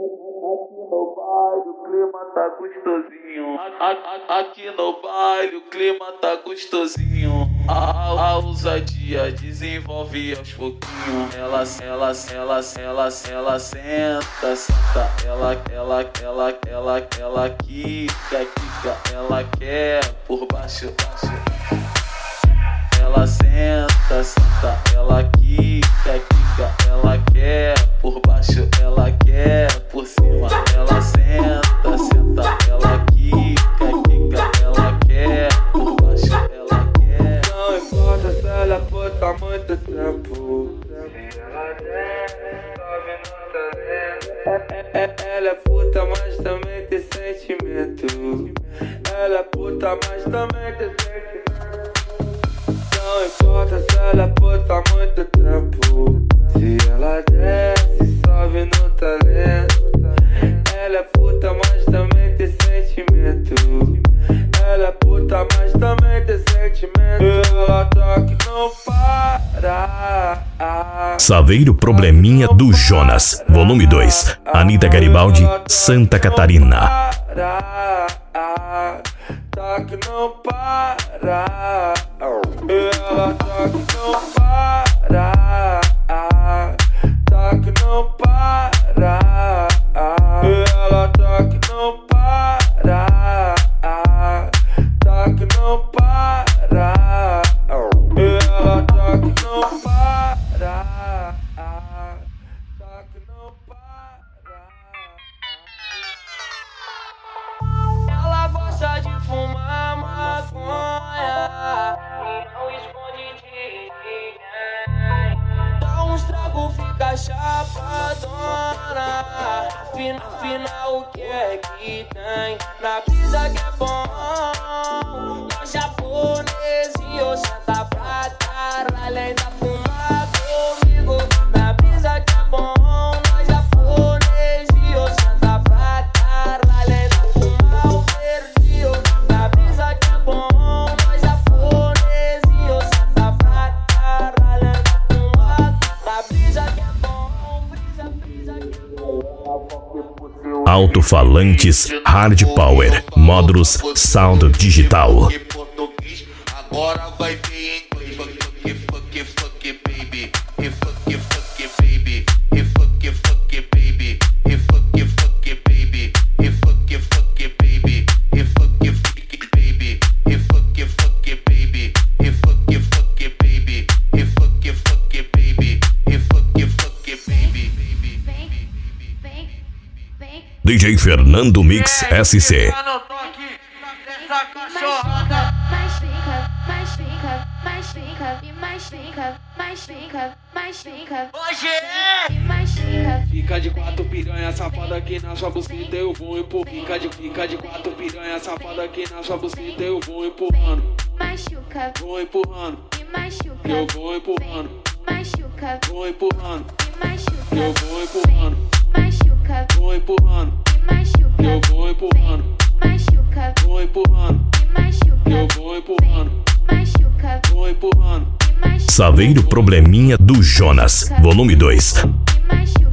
no baile o clima tá gostosinho. Aqui no baile o clima tá gostosinho. A ousadia desenvolve aos pouquinhos. Ela senta, ela quica, ela quer por baixo. Ela senta, ela quica, ela quer por baixo, ela quer por cima. Ela senta, ela quica, ela quer por baixo, ela quer. Não importa se ela puta há muito tempo. Se ela desce, sobe no talento. Ela é puta, mas também tem sentimento. Ela é puta, mas também tem sentimento. Não importa se ela é puta há muito tempo. Se ela desce, sobe no talento. Ela é puta, mas também tem sentimento. Ela é puta, mas também tem sentimento. Ela tá que não para. Saveiro Probleminha do Jonas, volume 2, Anitta Garibaldi, Santa Catarina. Tá que não para. Ela tá que não para. Tá que não para. Ela tá que não para. Tá que não para. Ela tá que não para. Tá que não para. Ela gosta de fumar maconha e não esconde de ninguém. Dá uns trago, fica chapadona. Afinal, o que é que tem? Na brisa que é bom. Nós japonesinho senta pra caralho, ainda fumar comigo. Na brisa que é bom. Nós japonesinho senta pra caralho, ainda fumar o verdinho. Na brisa que é bom. Nós japonesinho senta pra caralho, ainda fumar. Na brisa que é bom. Brisa que é bom. Alto-falantes Hard Power, módulos Sound Digital. Agora vai ver em inglês. Fuck baby. Fuck baby. Fuck baby. Fuck baby. Fuck baby. Fuck baby. Fuck baby. Fuck baby. Fuck baby. DJ Fernando Mix SC. Fica de quatro piranha safada aqui na sua busquita, eu vou empurrando. Fica de quatro piranha safada aqui na sua busquita, eu vou empurrando. Vou empurrando. Eu vou empurrando. Vou empurrando. Eu vou empurrando. Vou empurrando. Eu vou empurrando. Vou empurrando. Eu vou empurrando. Vou empurrando. Saveiro Probleminha do Jonas, volume 2.